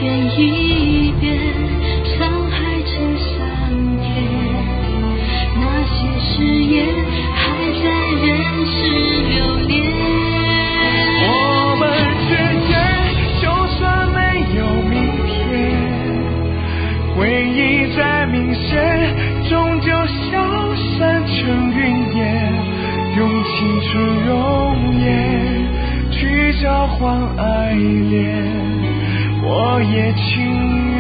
遍一遍，伤害成上天。那些誓言还在人世流连。 我们之间就算没有明天，回忆再明显，终究消散成云烟。用青春容颜去交换爱恋，我也情愿。